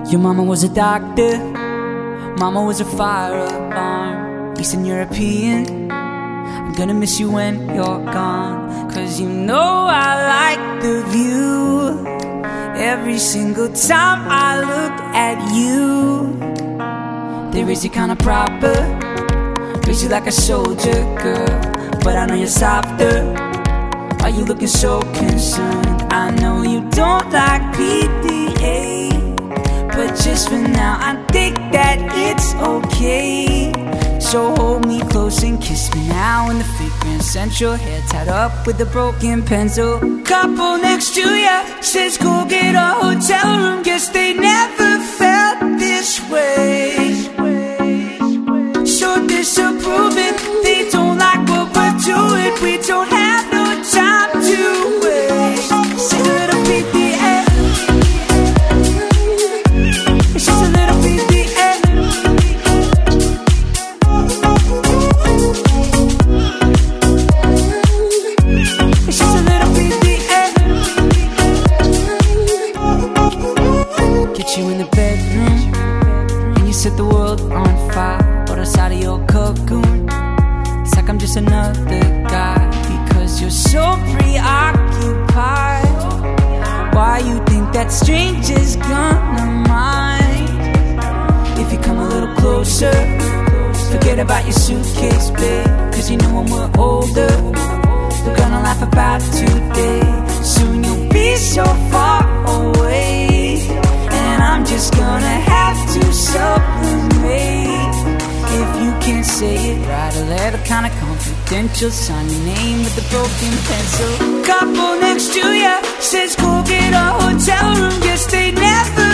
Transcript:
Your mama was a doctor, mama was a fire alarm, Eastern European. I'm gonna miss you when you're gone, 'cause you know I like the view. Every single time I look at you, they raise you kinda proper, raise you like a soldier, girl. But I know you're softer. Why you looking so concerned? I know you don't like PDA, but just for now I think that it's okay. So hold me close and kiss me now in the fragrance scent. Your hair tied up with a broken pencil. Couple next to ya says go get a hotel room. Guess they never felt this way. So disapproving, they don't like what we're doing. We don't have no time to waste. Sing a little PDA. It's just a little PDA. It's just a little PDA. Get you in the bedroom and you set the world on fire. But outside of your cocoon, it's like I'm just another guy, because you're so preoccupied. Why you think that stranger's gonna mind? If you come a little closer, forget about your suitcase, babe, 'cause you know when we're older, we're gonna laugh about today. Soon you'll be so far away, and I'm just gonna have to sublimate. If you can't say it, write a letter kinda confidential, sign your name with a broken pencil. Couple next to ya says go get a hotel room. Guess they never